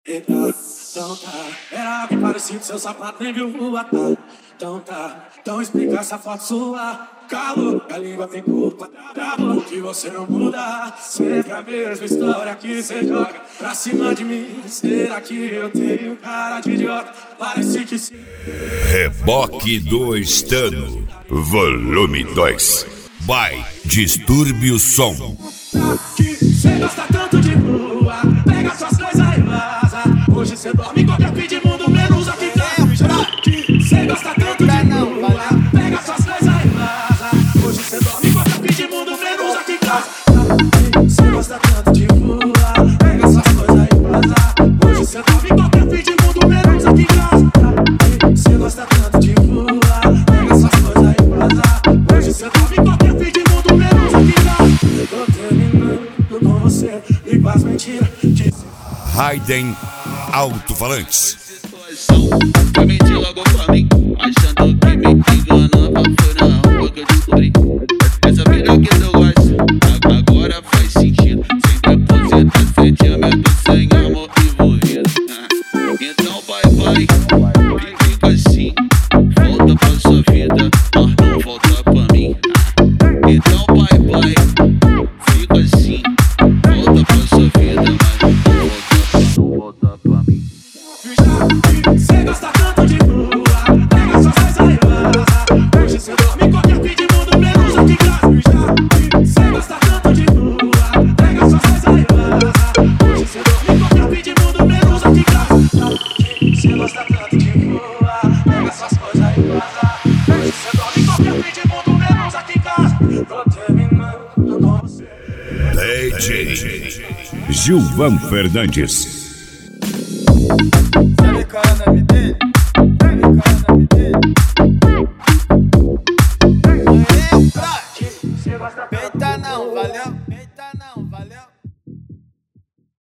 Então tá, era bem parecido, seu sapato nem viu voar. Então tá, então explica essa foto sua. Calor, a língua tem culpa, bravo, que você não muda. Sempre a mesma história que você joga pra cima de mim. Será que eu tenho cara de idiota? Parece que sim. Reboque do Estano, volume 2. By Distúrbio Som. Cê gosta tanto de voar, pega suas coisas e vaza. Hoje cê dorme em qualquer fim de mundo, menos aqui em casa. Cê gosta tanto de voar, pega suas coisas e vaza. Hoje cê dorme em qualquer fim de mundo, menos aqui em casa. Cê gosta tanto de voar, pega suas coisas e vaza. Hoje cê dorme em qualquer fim de mundo, menos aqui em casa. Cê gosta tanto de voar, pega suas coisas e vaza. Hoje cê dorme em qualquer fim de mundo, menos aqui em casa. Tô terminando com você e com as mentiras que Raiden Alto-Falantes. Foi mentir logo pra mim, achando que me enganava. Foi na rua que eu descobri essa vida que eu gosto. Agora faz sentido, 100% sentimento sem amor envolvido. Então vai, fica assim, volta pra sua vida, mas não volta pra mim. Então vai, fica assim, volta pra sua vida, mas não volta pra mim. cê gosta tanto de voar, pega suas coisas e vaza. Hoje cê dorme em qualquer fim de mundo, menos aqui em casa. Cê gosta tanto de voar, pega suas coisas e vaza. Hoje cê dorme em qualquer fim de mundo, menos aqui em casa. Cê gosta tanto de voar, pega suas coisas e vaza. Hoje cê dorme em qualquer fim de mundo, menos aqui em casa. Tô terminando com você. DJ Gilvan Fernandes. Sabe qual é o nome dele? Sabe qual é o nome dele? Peita não, valeu?